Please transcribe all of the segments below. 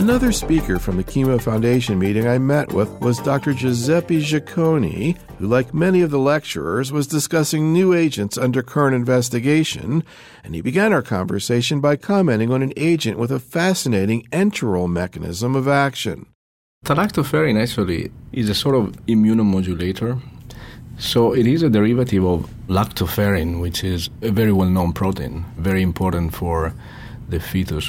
Another speaker from the Chemo Foundation meeting I met with was Dr. Giuseppe Giacconi, who, like many of the lecturers, was discussing new agents under current investigation, and he began our conversation by commenting on an agent with a fascinating enteral mechanism of action. Talactoferrin actually is a sort of immunomodulator. So it is a derivative of lactoferrin, which is a very well-known protein, very important for the fetus.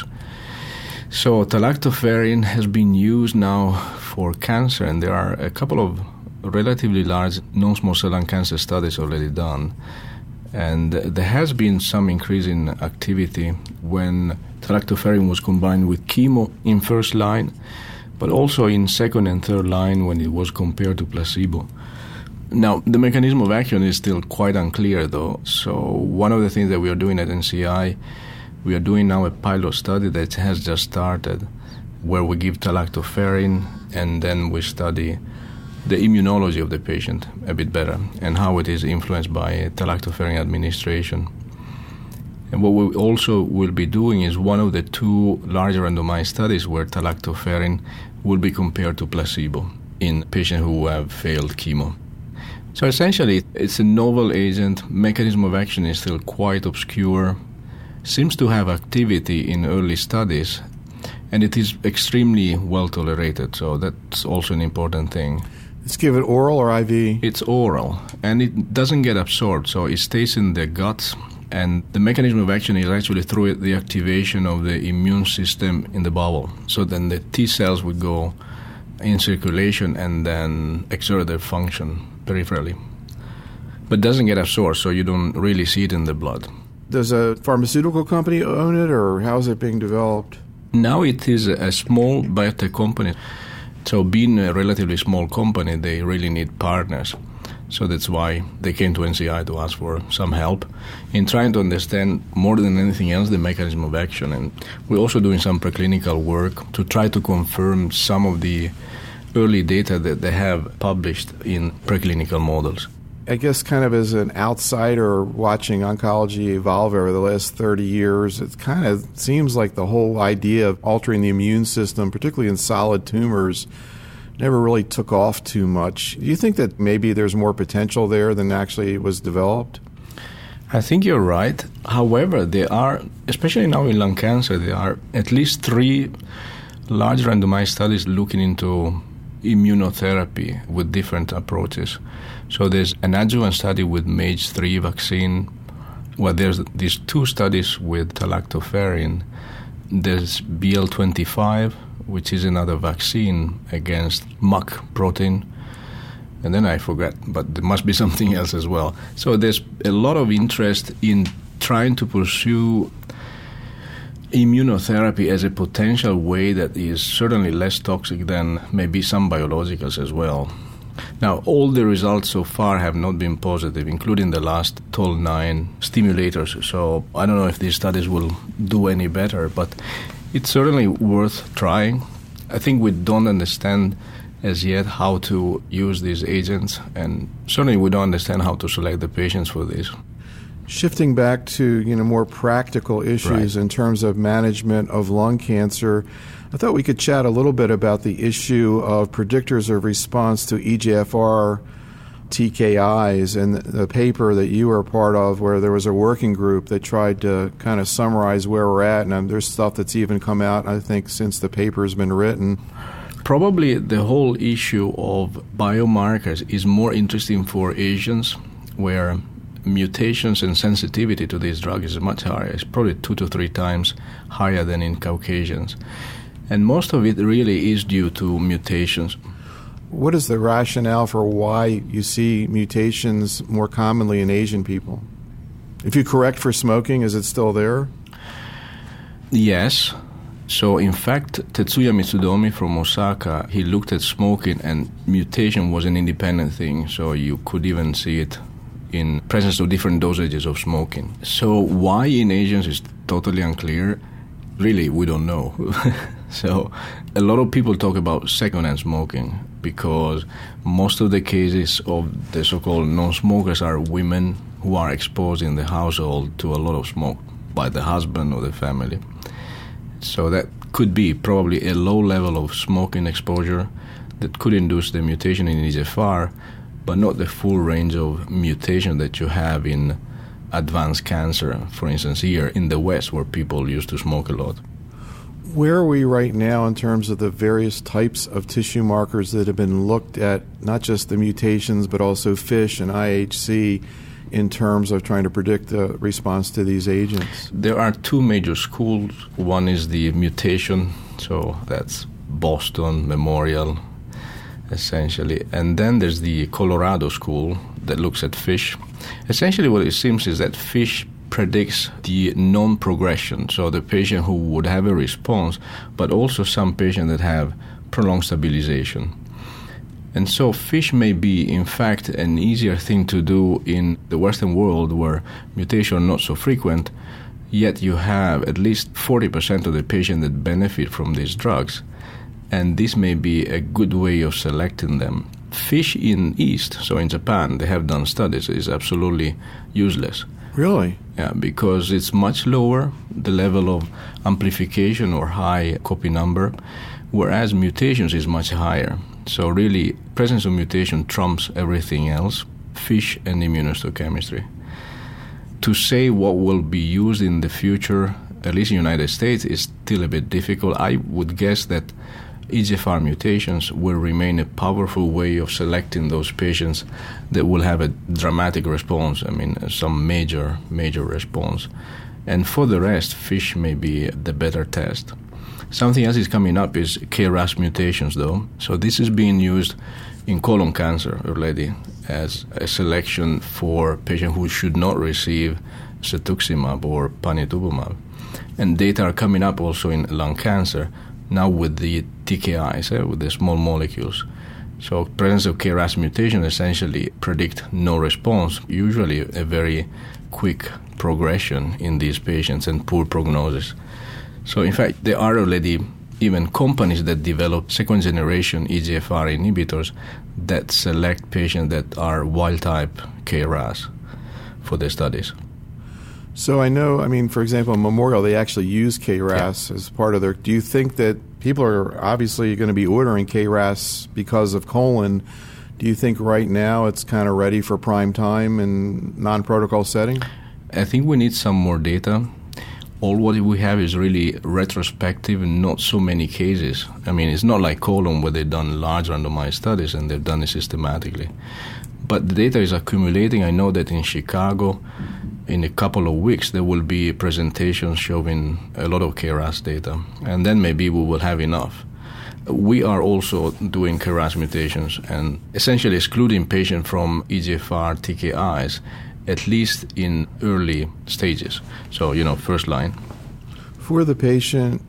So talactoferrin has been used now for cancer, and there are a couple of relatively large non-small cell lung cancer studies already done. And there has been some increase in activity when talactoferrin was combined with chemo in first line, but also in second and third line when it was compared to placebo. Now, the mechanism of action is still quite unclear, though. So one of the things that we are doing at NCI, we are doing now a pilot study that has just started where we give talactoferrin and then we study the immunology of the patient a bit better and how it is influenced by talactoferrin administration. And what we also will be doing is one of the two larger randomized studies where talactoferrin will be compared to placebo in patients who have failed chemo. So essentially, it's a novel agent. Mechanism of action is still quite obscure. Seems to have activity in early studies, and it is extremely well tolerated. So that's also an important thing. It's given oral or IV? It's oral, and it doesn't get absorbed, so it stays in the gut. And the mechanism of action is actually through the activation of the immune system in the bowel. So then the T cells would go in circulation and then exert their function peripherally. But doesn't get absorbed, so you don't really see it in the blood. Does a pharmaceutical company own it, or how is it being developed? Now it is a small biotech company. So being a relatively small company, they really need partners. So that's why they came to NCI to ask for some help in trying to understand more than anything else the mechanism of action. And we're also doing some preclinical work to try to confirm some of the early data that they have published in preclinical models. I guess kind of as an outsider watching oncology evolve over the last 30 years, it kind of seems like the whole idea of altering the immune system, particularly in solid tumors, never really took off too much. Do you think that maybe there's more potential there than actually was developed? I think you're right. However, there are, especially now in lung cancer, there are at least 3 large randomized studies looking into immunotherapy with different approaches. So there's an adjuvant study with MAGE-3 vaccine, where there's these 2 studies with talactoferrin. There's BL25, which is another vaccine against MUC protein. And then I forgot, but there must be something else as well. So there's a lot of interest in trying to pursue immunotherapy as a potential way that is certainly less toxic than maybe some biologicals as well. Now, all the results so far have not been positive, including the last Tol9 stimulators. So I don't know if these studies will do any better, but it's certainly worth trying. I think we don't understand as yet how to use these agents, and certainly we don't understand how to select the patients for this. Shifting back to more practical issues in terms of management of lung cancer, I thought we could chat a little bit about the issue of predictors of response to EGFR TKIs and the paper that you were a part of where there was a working group that tried to kind of summarize where we're at, and there's stuff that's even come out, I think, since the paper's been written. Probably the whole issue of biomarkers is more interesting for Asians, where mutations and sensitivity to this drug is much higher. It's probably 2 to 3 times higher than in Caucasians. And most of it really is due to mutations. What is the rationale for why you see mutations more commonly in Asian people? If you correct for smoking, is it still there? Yes. So in fact, Tetsuya Mitsudomi from Osaka, he looked at smoking and mutation was an independent thing. So you could even see it in presence of different dosages of smoking. So why in Asians is totally unclear. Really, we don't know. So a lot of people talk about secondhand smoking because most of the cases of the so-called non-smokers are women who are exposed in the household to a lot of smoke by the husband or the family. So that could be probably a low level of smoking exposure that could induce the mutation in EGFR, but not the full range of mutation that you have in advanced cancer, for instance, here in the West where people used to smoke a lot. Where are we right now in terms of the various types of tissue markers that have been looked at, not just the mutations, but also FISH and IHC, in terms of trying to predict the response to these agents? There are two major schools. One is the mutation, so that's Boston, Memorial, essentially. And then there's the Colorado school that looks at FISH. Essentially what it seems is that FISH predicts the non-progression, so the patient who would have a response, but also some patients that have prolonged stabilization. And so FISH may be, in fact, an easier thing to do in the Western world where mutations are not so frequent, yet you have at least 40% of the patients that benefit from these drugs. And this may be a good way of selecting them. FISH in East, so in Japan, they have done studies, is absolutely useless. Really? Yeah, because it's much lower, the level of amplification or high copy number, whereas mutations is much higher. So really, presence of mutation trumps everything else, FISH and immunohistochemistry. To say what will be used in the future, at least in the United States, is still a bit difficult. I would guess that EGFR mutations will remain a powerful way of selecting those patients that will have a dramatic response, some major response. And for the rest, FISH may be the better test. Something else is coming up is KRAS mutations, though. So this is being used in colon cancer already as a selection for patients who should not receive cetuximab or panitumumab. And data are coming up also in lung cancer, now with the TKIs, with the small molecules. So presence of KRAS mutation essentially predict no response, usually a very quick progression in these patients and poor prognosis. So in fact, there are already even companies that develop second-generation EGFR inhibitors that select patients that are wild-type KRAS for their studies. So I know, for example, in Memorial, they actually use KRAS as part of their... Do you think that people are obviously going to be ordering KRAS because of colon? Do you think right now it's kind of ready for prime time in non-protocol setting? I think we need some more data. All what we have is really retrospective and not so many cases. It's not like colon where they've done large randomized studies and they've done it systematically. But the data is accumulating. I know that in Chicago, in a couple of weeks, there will be presentations showing a lot of KRAS data, and then maybe we will have enough. We are also doing KRAS mutations and essentially excluding patients from EGFR TKIs, at least in early stages, so, first line. For the patient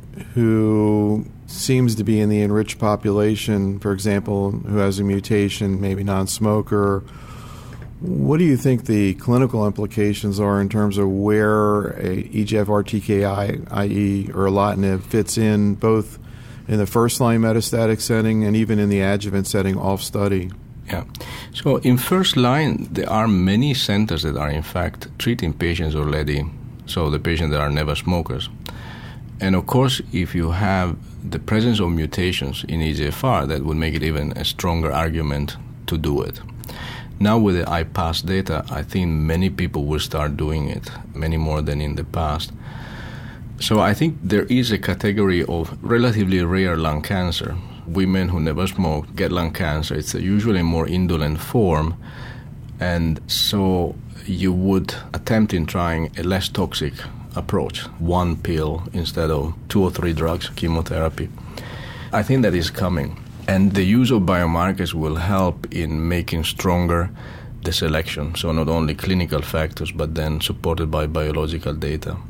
who seems to be in the enriched population, for example, who has a mutation, maybe non-smoker, what do you think the clinical implications are in terms of where a EGFR TKI, i.e. erlotinib, fits in both in the first-line metastatic setting and even in the adjuvant setting off-study? Yeah. So in first line, there are many centers that are in fact treating patients already, so the patients that are never smokers. And of course, if you have the presence of mutations in EGFR, that would make it even a stronger argument to do it. Now with the IPASS data, I think many people will start doing it, many more than in the past. So I think there is a category of relatively rare lung cancer. Women who never smoked get lung cancer. It's usually a more indolent form. And so you would attempt in trying a less toxic approach, one pill instead of 2 or 3 drugs, chemotherapy. I think that is coming. And the use of biomarkers will help in making stronger the selection. So not only clinical factors, but then supported by biological data.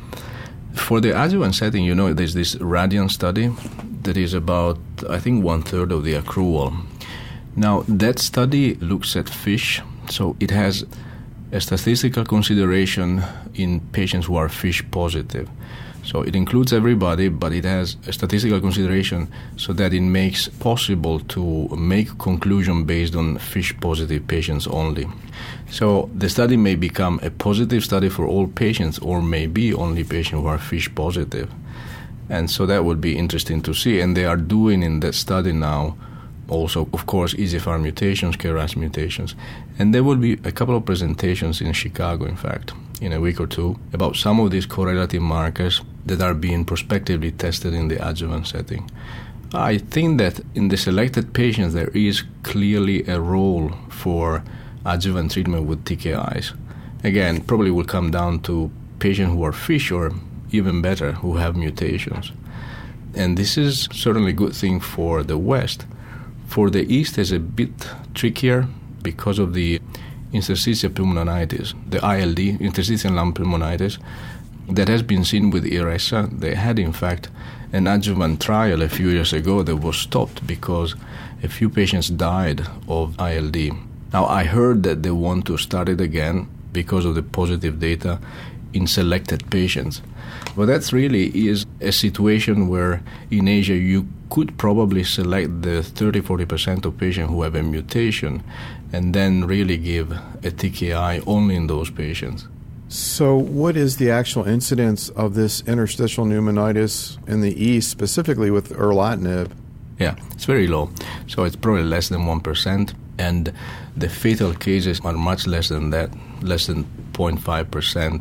For the adjuvant setting, there's this RADIANT study that is about, I think, 1/3 of the accrual. Now, that study looks at FISH, so it has a statistical consideration in patients who are FISH positive. So it includes everybody, but it has a statistical consideration so that it makes possible to make conclusion based on FISH-positive patients only. So the study may become a positive study for all patients or maybe only patients who are FISH-positive. And so that would be interesting to see. And they are doing in that study now also, of course, EGFR mutations, KRAS mutations. And there will be a couple of presentations in Chicago, in fact, in a week or two, about some of these correlative markers that are being prospectively tested in the adjuvant setting. I think that in the selected patients, there is clearly a role for adjuvant treatment with TKIs. Again, probably will come down to patients who are fish or even better, who have mutations. And this is certainly a good thing for the West. For the East, it's a bit trickier because of the interstitial pulmononitis, the ILD, interstitial lung pulmonitis, that has been seen with IRESA. They had, in fact, an adjuvant trial a few years ago that was stopped because a few patients died of ILD. Now, I heard that they want to start it again because of the positive data in selected patients. But that really is a situation where in Asia you could probably select the 30-40% of patients who have a mutation and then really give a TKI only in those patients. So what is the actual incidence of this interstitial pneumonitis in the East, specifically with erlotinib? Yeah, it's very low. So it's probably less than 1%. And the fatal cases are much less than that, less than 0.5%.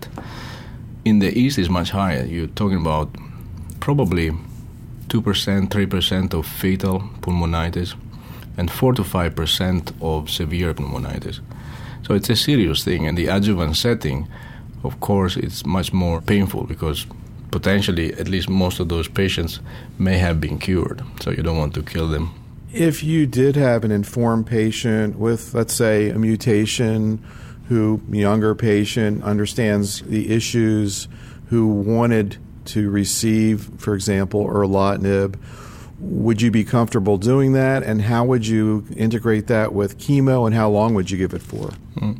In the East, it's much higher. You're talking about probably 2%, 3% of fatal pulmonitis and 4 to 5% of severe pneumonitis. So it's a serious thing. And the adjuvant setting, of course, it's much more painful because potentially at least most of those patients may have been cured. So you don't want to kill them. If you did have an informed patient with, let's say, a mutation, who, younger patient, understands the issues, who wanted to receive, for example, erlotinib, would you be comfortable doing that? And how would you integrate that with chemo, and how long would you give it for?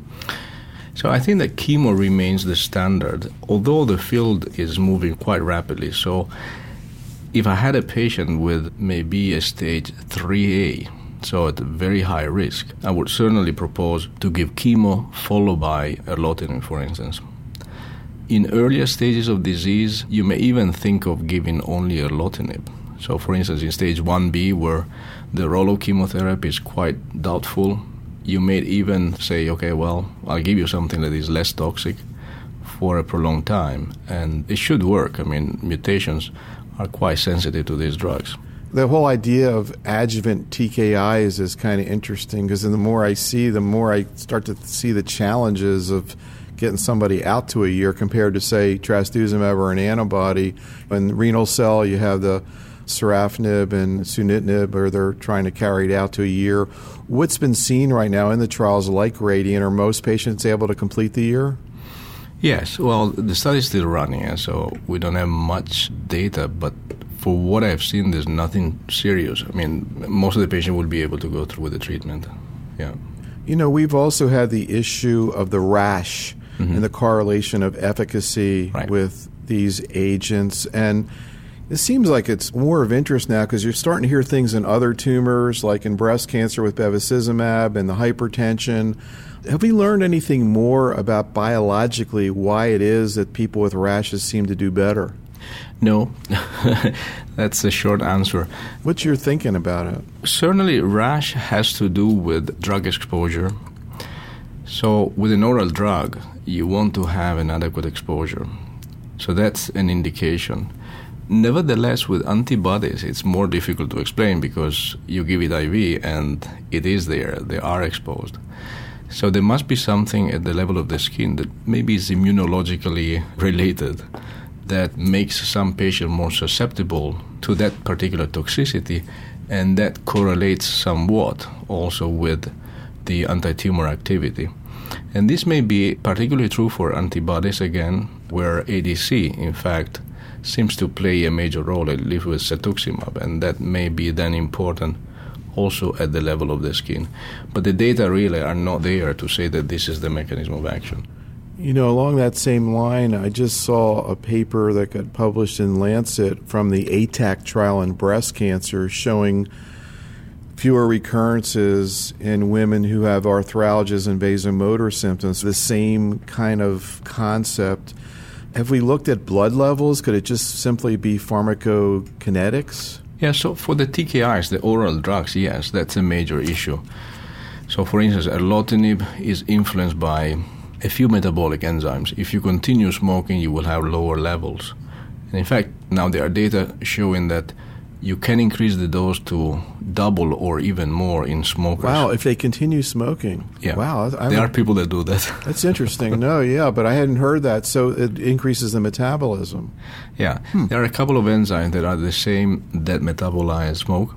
So I think that chemo remains the standard, although the field is moving quite rapidly. So if I had a patient with maybe a stage 3A, so at a very high risk, I would certainly propose to give chemo followed by erlotinib, for instance. In earlier stages of disease, you may even think of giving only erlotinib. So, for instance, in stage 1B, where the role of chemotherapy is quite doubtful, you may even say, okay, well, I'll give you something that is less toxic for a prolonged time. And it should work. I mean, mutations are quite sensitive to these drugs. The whole idea of adjuvant TKIs is kind of interesting because the more I see, the more I start to see the challenges of getting somebody out to a year compared to, say, trastuzumab or an antibody. In renal cell, you have the sorafenib and sunitinib, or they're trying to carry it out to a year. What's been seen right now in the trials like RADIANT, are most patients able to complete the year? Yes. Well, the study is still running, so we don't have much data, but for what I've seen, there's nothing serious. I mean, most of the patients will be able to go through with the treatment. Yeah. We've also had the issue of the rash and the correlation of efficacy with these agents. And it seems like it's more of interest now because you're starting to hear things in other tumors, like in breast cancer with bevacizumab and the hypertension. Have we learned anything more about biologically why it is that people with rashes seem to do better? No. That's a short answer. What's your thinking about it? Certainly, rash has to do with drug exposure. So with an oral drug, you want to have an adequate exposure. So that's an indication. Nevertheless, with antibodies, it's more difficult to explain because you give it IV and it is there. They are exposed. So there must be something at the level of the skin that maybe is immunologically related that makes some patient more susceptible to that particular toxicity, and that correlates somewhat also with the anti-tumor activity. And this may be particularly true for antibodies, again, where ADC, in fact, seems to play a major role, at least with cetuximab, and that may be then important also at the level of the skin. But the data really are not there to say that this is the mechanism of action. Along that same line, I just saw a paper that got published in Lancet from the ATAC trial in breast cancer showing fewer recurrences in women who have arthralgias and vasomotor symptoms, the same kind of concept. Have we looked at blood levels? Could it just simply be pharmacokinetics? Yeah, so for the TKIs, the oral drugs, yes, that's a major issue. So, for instance, erlotinib is influenced by a few metabolic enzymes. If you continue smoking, you will have lower levels. And in fact, now there are data showing that you can increase the dose to double or even more in smokers. Wow, if they continue smoking. Yeah. Wow. There are people that do that. That's interesting. No, yeah, but I hadn't heard that. So it increases the metabolism. Yeah. There are a couple of enzymes that are the same that metabolize smoke.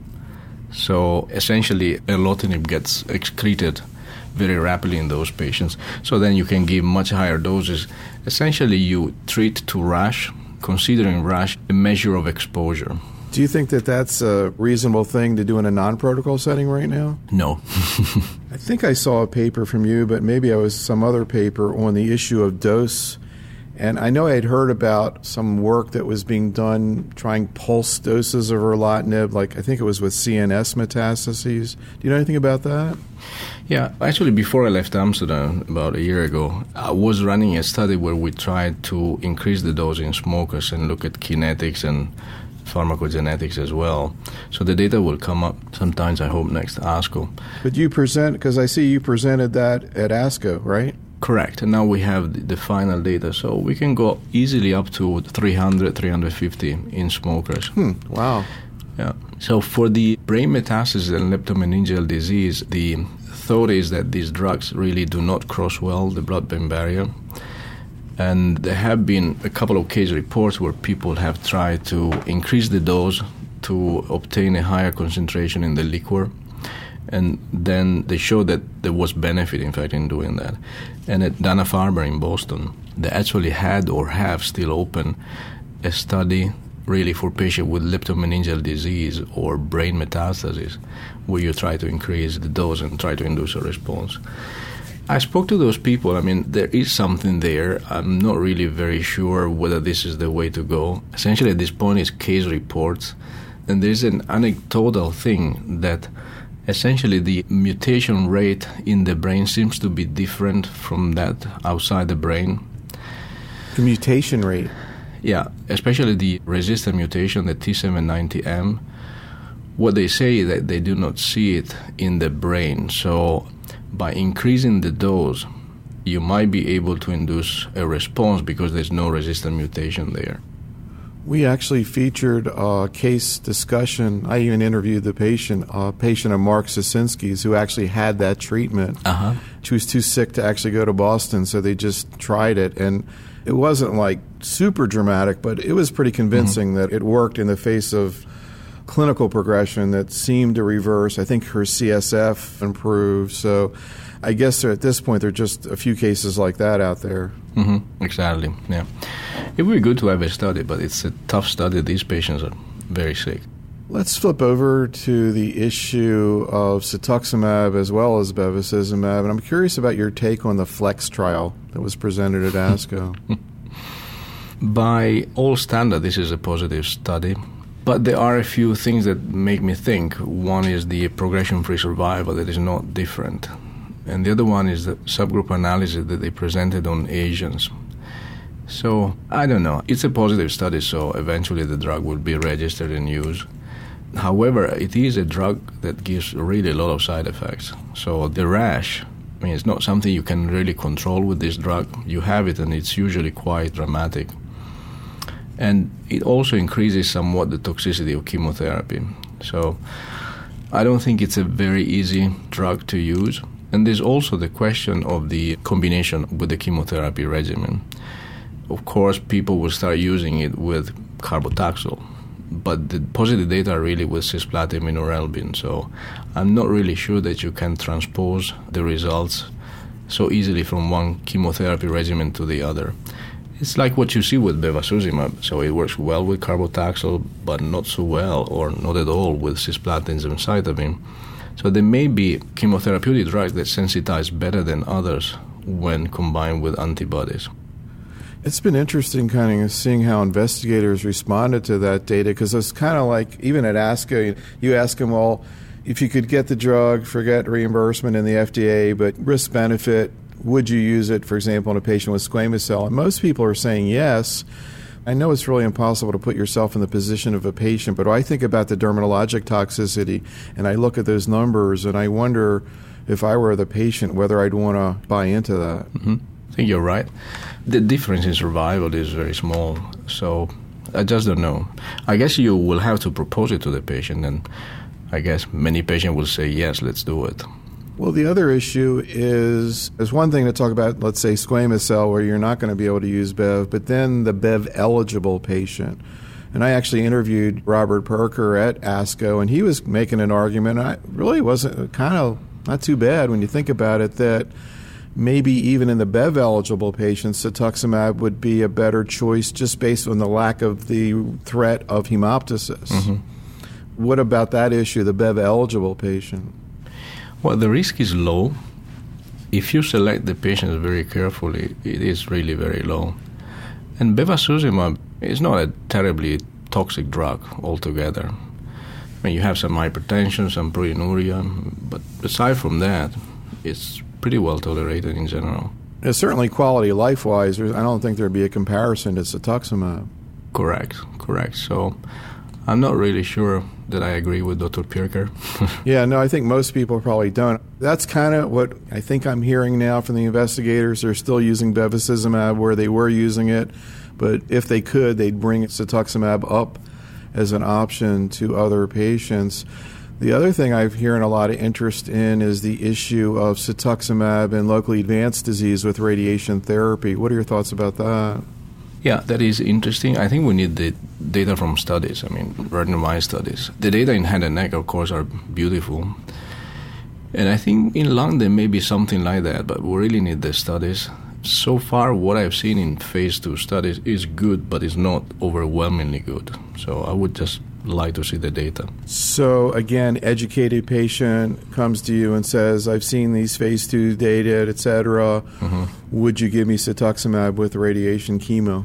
So essentially, erlotinib gets excreted very rapidly in those patients. So then you can give much higher doses. Essentially, you treat to rash, considering rash a measure of exposure. Do you think that that's a reasonable thing to do in a non-protocol setting right now? No. I think I saw a paper from you, but maybe it was some other paper on the issue of dose. And I know I had heard about some work that was being done trying pulse doses of erlotinib, like I think it was with CNS metastases. Do you know anything about that? Yeah, actually before I left Amsterdam about a year ago, I was running a study where we tried to increase the dose in smokers and look at kinetics and pharmacogenetics as well. So the data will come up sometimes, I hope, next ASCO. But you present, because I see you presented that at ASCO, right? Correct. And now we have the final data. So we can go easily up to 300, 350 in smokers. Wow. Yeah. So for the brain metastasis and leptomeningeal disease, the thought is that these drugs really do not cross well the blood-brain barrier. And there have been a couple of case reports where people have tried to increase the dose to obtain a higher concentration in the liquor. And then they showed that there was benefit, in fact, in doing that. And at Dana-Farber in Boston, they actually had or have still open a study really for patients with leptomeningeal disease or brain metastasis, where you try to increase the dose and try to induce a response. I spoke to those people. I mean, there is something there. I'm not really very sure whether this is the way to go. Essentially, at this point, it's case reports. And there's an anecdotal thing that essentially the mutation rate in the brain seems to be different from that outside the brain. The mutation rate? Yeah, especially the resistant mutation, the T790M. What they say is that they do not see it in the brain. So by increasing the dose, you might be able to induce a response because there's no resistant mutation there. We actually featured a case discussion. I even interviewed the patient, a patient of Mark Sosinski's who actually had that treatment. She was too sick to actually go to Boston, so they just tried it. And it wasn't like super dramatic, but it was pretty convincing that it worked in the face of clinical progression that seemed to reverse. I think her CSF improved. So I guess at this point there are just a few cases like that out there. Exactly, yeah. It would be good to have a study, but it's a tough study. These patients are very sick. Let's flip over to the issue of cetuximab as well as bevacizumab. And I'm curious about your take on the FLEX trial that was presented at ASCO. By all standard, this is a positive study. But there are a few things that make me think. One is the progression-free survival that is not different. And the other one is the subgroup analysis that they presented on Asians. So, I don't know. It's a positive study, so eventually the drug will be registered and used. However, it is a drug that gives really a lot of side effects. So the rash, I mean, it's not something you can really control with this drug. You have it, and it's usually quite dramatic. And it also increases somewhat the toxicity of chemotherapy. So I don't think it's a very easy drug to use. And there's also the question of the combination with the chemotherapy regimen. Of course, people will start using it with carbotaxol, but the positive data are really with cisplatin minorelbin. So I'm not really sure that you can transpose the results so easily from one chemotherapy regimen to the other. It's like what you see with bevacizumab. So it works well with carbotaxol, but not so well or not at all with cisplatin and gemcitabine. So there may be chemotherapeutic drugs that sensitize better than others when combined with antibodies. It's been interesting kind of seeing how investigators responded to that data, because it's kind of like, even at ASCO, you ask them, well, if you could get the drug, forget reimbursement in the FDA, but risk-benefit, would you use it, for example, in a patient with squamous cell? And most people are saying yes. I know it's really impossible to put yourself in the position of a patient, but I think about the dermatologic toxicity, and I look at those numbers, and I wonder if I were the patient whether I'd want to buy into that. Mm-hmm. I think you're right. The difference in survival is very small, so I just don't know. I guess you will have to propose it to the patient, and I guess many patients will say, yes, let's do it. Well, the other issue is, there's one thing to talk about, let's say, squamous cell, where you're not going to be able to use Bev, but then the Bev-eligible patient. And I actually interviewed Robert Perker at ASCO, and he was making an argument, and it really wasn't kind of not too bad when you think about it, that maybe even in the Bev-eligible patients, cetuximab would be a better choice just based on the lack of the threat of hemoptysis. Mm-hmm. What about that issue, the Bev-eligible patient? Well, the risk is low. If you select the patients very carefully, it is really very low. And bevacizumab is not a terribly toxic drug altogether. I mean, you have some hypertension, some proteinuria, but aside from that, it's pretty well tolerated in general. It's certainly quality life-wise, I don't think there'd be a comparison to cetuximab. Correct. So I'm not really sure that I agree with Dr. Pirker. Yeah, no, I think most people probably don't. That's kind of what I think I'm hearing now from the investigators. They're still using bevacizumab where they were using it, but if they could, they'd bring cetuximab up as an option to other patients. The other thing I'm hearing a lot of interest in is the issue of cetuximab in locally advanced disease with radiation therapy. What are your thoughts about that? Yeah, that is interesting. I think we need the data from studies, randomized studies. The data in head and neck, of course, are beautiful. And I think in lung there may be something like that, but we really need the studies. So far, what I've seen in phase 2 studies is good, but it's not overwhelmingly good. So I would just like to see the data. So again, educated patient comes to you and says, I've seen these phase 2 data, et cetera. Mm-hmm. Would you give me cetuximab with radiation chemo?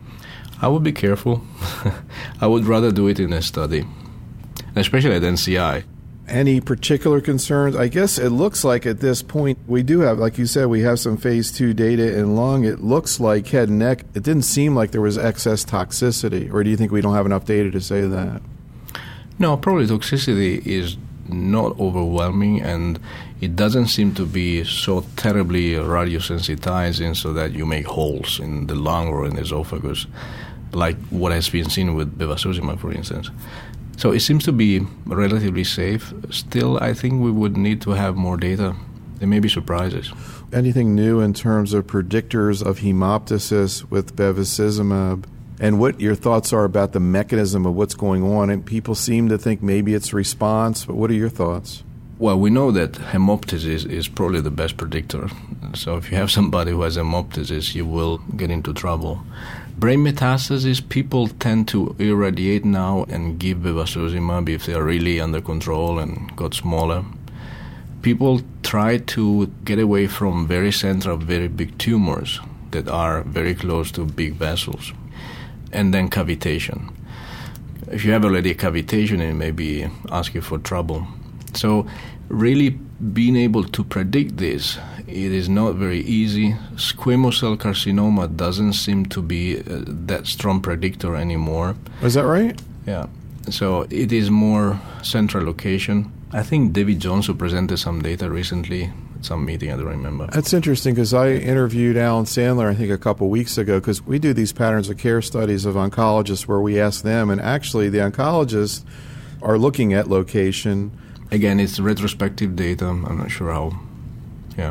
I would be careful. I would rather do it in a study, especially at NCI. Any particular concerns? I guess it looks like at this point we do have, like you said, we have some phase 2 data in lung. It looks like head and neck, it didn't seem like there was excess toxicity. Or do you think we don't have enough data to say that? No, probably toxicity is not overwhelming, and it doesn't seem to be so terribly radiosensitizing so that you make holes in the lung or in the esophagus, like what has been seen with bevacizumab, for instance. So it seems to be relatively safe. Still, I think we would need to have more data. There may be surprises. Anything new in terms of predictors of hemoptysis with bevacizumab? And what your thoughts are about the mechanism of what's going on? And people seem to think maybe it's response, but what are your thoughts? Well, we know that hemoptysis is probably the best predictor. So if you have somebody who has hemoptysis, you will get into trouble. Brain metastasis, people tend to irradiate now and give bevacizumab if they are really under control and got smaller. People try to get away from very central, very big tumors that are very close to big vessels. And then cavitation. If you have already a cavitation, it may be asking for trouble. So really being able to predict this, it is not very easy. Squamous cell carcinoma doesn't seem to be that strong predictor anymore. Is that right? Yeah. So it is more central location. I think David Johnson presented some data recently at some meeting, I don't remember. That's interesting because I interviewed Alan Sandler, I think, a couple weeks ago, because we do these patterns of care studies of oncologists where we ask them, and actually the oncologists are looking at location. Again, it's retrospective data. I'm not sure how. Yeah,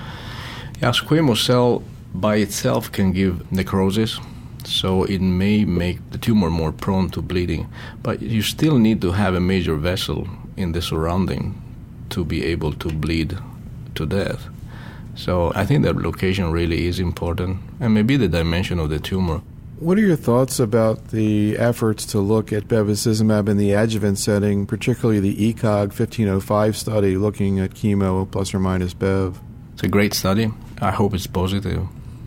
squamous cell by itself can give necrosis, so it may make the tumor more prone to bleeding. But you still need to have a major vessel in the surrounding to be able to bleed to death. So I think that location really is important, and maybe the dimension of the tumor. What are your thoughts about the efforts to look at bevacizumab in the adjuvant setting, particularly the ECOG 1505 study looking at chemo plus or minus Bev? It's a great study. I hope it's positive.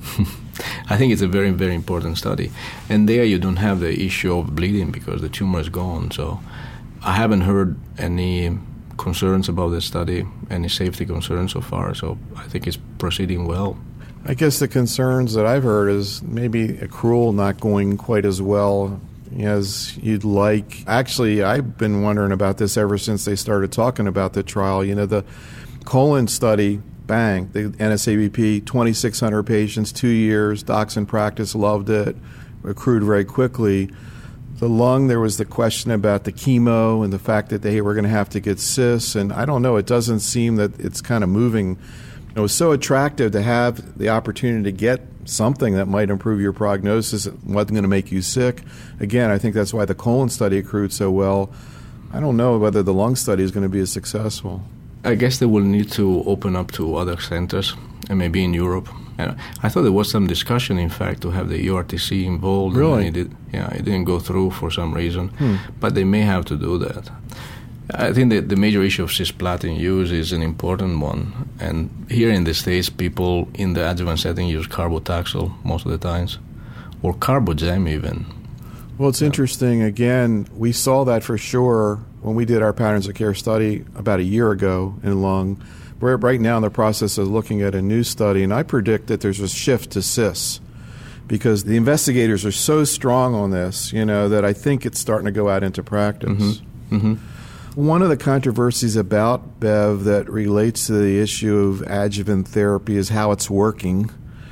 I think it's a very, very important study. And there you don't have the issue of bleeding because the tumor is gone. So I haven't heard any concerns about the study, any safety concerns so far. So I think it's proceeding well. I guess the concerns that I've heard is maybe accrual not going quite as well as you'd like. Actually, I've been wondering about this ever since they started talking about the trial. You know, the colon study, bang, the NSABP, 2,600 patients, 2 years, docs in practice loved it, accrued very quickly. The lung, there was the question about the chemo and the fact that they were going to have to get cis, and I don't know, it doesn't seem that it's kind of moving. It was so attractive to have the opportunity to get something that might improve your prognosis. It wasn't going to make you sick. Again, I think that's why the colon study accrued so well. I don't know whether the lung study is going to be as successful. I guess they will need to open up to other centers, and maybe in Europe. I thought there was some discussion, in fact, to have the EORTC involved. Really? It didn't go through for some reason, but they may have to do that. I think that the major issue of cisplatin use is an important one. And here in the States, people in the adjuvant setting use carbotaxol most of the times, or Carbogem even. Well, it's interesting. Again, we saw that for sure when we did our patterns of care study about a year ago in lung. We're right now in the process of looking at a new study, and I predict that there's a shift to cis because the investigators are so strong on this, that I think it's starting to go out into practice. Mm-hmm. Mm-hmm. One of the controversies about Bev that relates to the issue of adjuvant therapy is how it's working.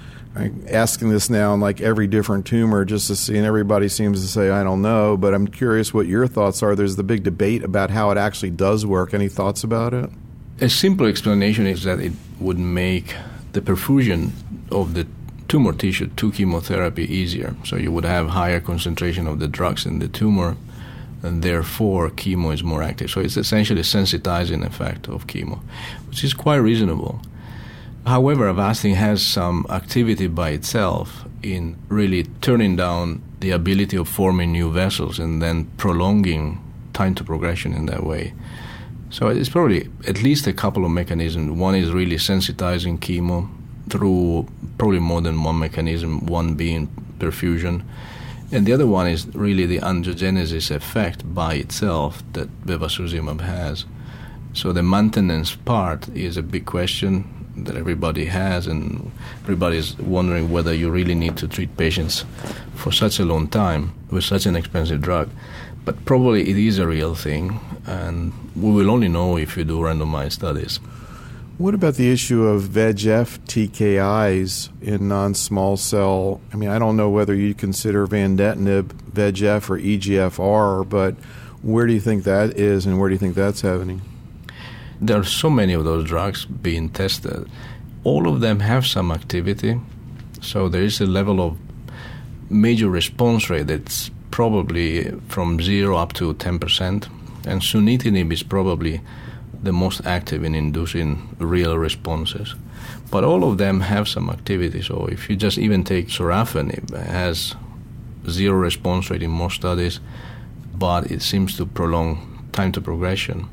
I'm asking this now on like every different tumor just to see, and everybody seems to say, I don't know, but I'm curious what your thoughts are. There's the big debate about how it actually does work. Any thoughts about it? A simple explanation is that it would make the perfusion of the tumor tissue to chemotherapy easier. So you would have higher concentration of the drugs in the tumor, and therefore chemo is more active. So it's essentially a sensitizing effect of chemo, which is quite reasonable. However, Avastin has some activity by itself in really turning down the ability of forming new vessels and then prolonging time to progression in that way. So it's probably at least a couple of mechanisms. One is really sensitizing chemo through probably more than one mechanism, one being perfusion. And the other one is really the angiogenesis effect by itself that bevacizumab has. So the maintenance part is a big question that everybody has, and everybody is wondering whether you really need to treat patients for such a long time with such an expensive drug. But probably it is a real thing, and we will only know if you do randomized studies. What about the issue of VEGF TKIs in non-small cell? I mean, I don't know whether you consider vandetanib VEGF or EGFR, but where do you think that is, and where do you think that's happening? There are so many of those drugs being tested. All of them have some activity, so there is a level of major response rate that's probably from 0 up to 10%, and sunitinib is probably the most active in inducing real responses. But all of them have some activity, so if you just even take sorafenib, it has 0 response rate in most studies, but it seems to prolong time to progression.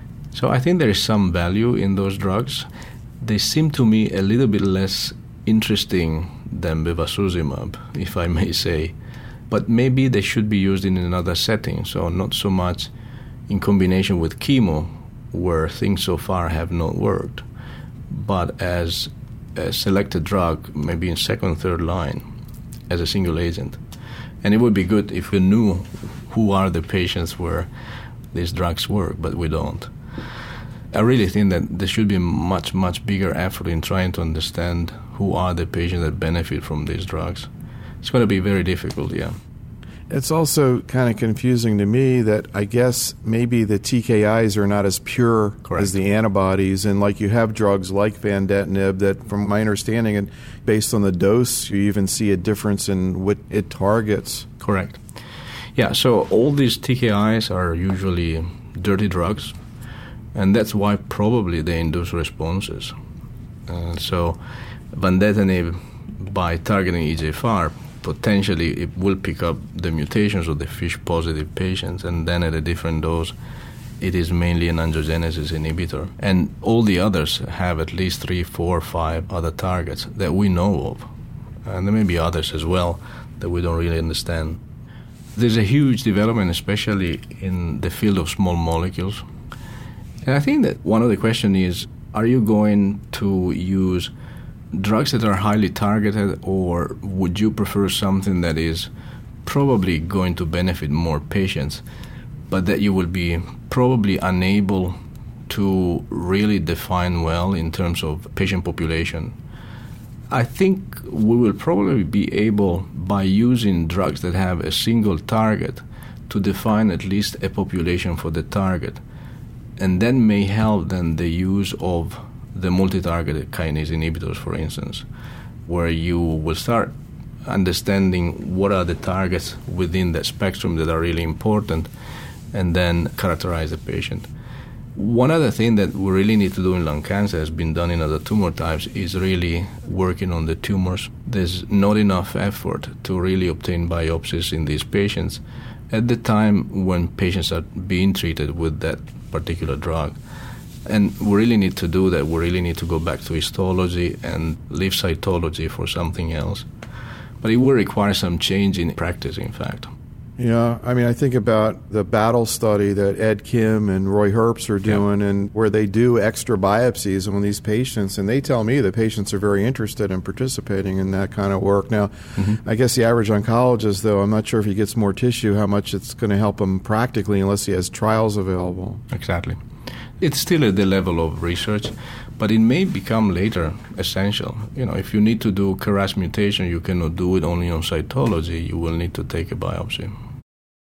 So I think there is some value in those drugs. They seem to me a little bit less interesting than bevacizumab, if I may say. But maybe they should be used in another setting, so not so much in combination with chemo, where things so far have not worked, but as a selected drug, maybe in second, third line, as a single agent. And it would be good if we knew who are the patients where these drugs work, but we don't. I really think that there should be a much, much bigger effort in trying to understand who are the patients that benefit from these drugs. It's going to be very difficult, yeah. It's also kind of confusing to me that I guess maybe the TKIs are not as pure Correct. as the antibodies, and like you have drugs like vandetanib that, from my understanding, and based on the dose, you even see a difference in what it targets. Correct. Yeah, so all these TKIs are usually dirty drugs, and that's why probably they induce responses. So vandetanib, by targeting EGFR, potentially it will pick up the mutations of the FISH-positive patients, and then at a different dose, it is mainly an angiogenesis inhibitor. And all the others have at least 3, 4, 5 other targets that we know of. And there may be others as well that we don't really understand. There's a huge development, especially in the field of small molecules. And I think that one of the questions is, are you going to use drugs that are highly targeted, or would you prefer something that is probably going to benefit more patients, but that you will be probably unable to really define well in terms of patient population? I think we will probably be able, by using drugs that have a single target, to define at least a population for the target. And that may help then the use of the multi-targeted kinase inhibitors, for instance, where you will start understanding what are the targets within that spectrum that are really important, and then characterize the patient. One other thing that we really need to do in lung cancer, has been done in other tumor types, is really working on the tumors. There's not enough effort to really obtain biopsies in these patients at the time when patients are being treated with that particular drug. And we really need to do that. We really need to go back to histology and leave cytology for something else. But it will require some change in practice, in fact. Yeah, I mean, I think about the BATTLE study that Ed Kim and Roy Herbst are doing, and where they do extra biopsies on these patients, and they tell me the patients are very interested in participating in that kind of work. Now, I guess the average oncologist, though, I'm not sure if he gets more tissue, how much it's going to help him practically unless he has trials available. Exactly. It's still at the level of research, but it may become later essential. You know, if you need to do KRAS mutation, you cannot do it only on cytology. You will need to take a biopsy.